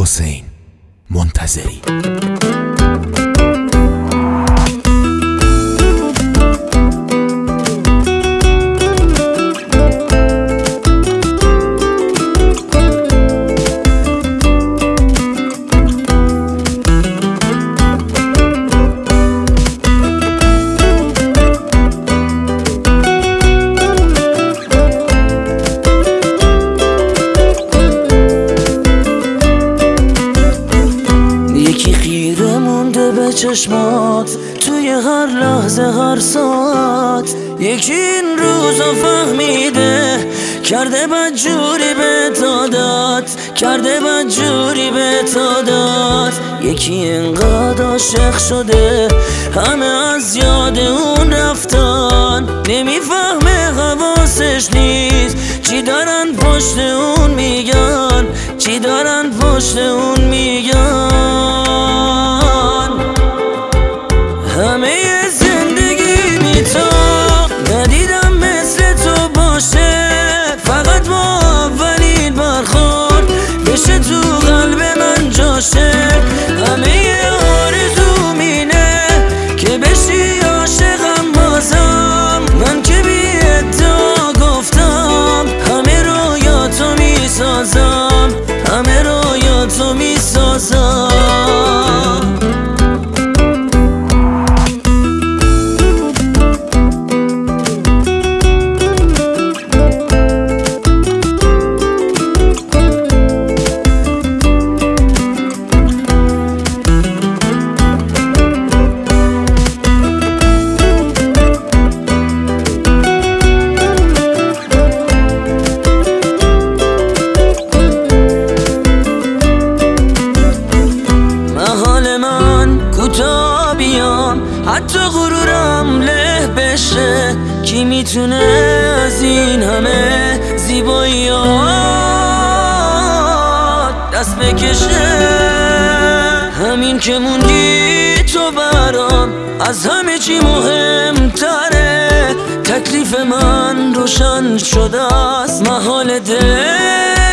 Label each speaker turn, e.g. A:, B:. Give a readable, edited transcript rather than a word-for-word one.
A: حسین منتظری.
B: یکی خیره مونده به چشمات توی هر لحظه هر ساعت، یکی این روزا فهمیده کرده بدجوری به دادت، کرده بدجوری به دادت. یکی اینقدر عاشق شده همه از یاد اون رفتن، نمیفهمه حواسش نیست چی دارن پشت اون میگن، چی دارن پشت اون میگن. همه زندگی بی تو ندیدم مثل تو باشه، فقط با اولین برخورد بشه تو قلب من جاشه. همه آرزوم اینه که بشی عاشقم بازم، من که بی ادعا گفتم همه رویاتو میسازم، همه رویاتو میسازم. حتی غرورم له بشه، کی میتونه از این همه زیباییات دست بکشه؟ همین که موندی تو برام از همه چی مهمتره، تکلیف من روشن شده است، محال دل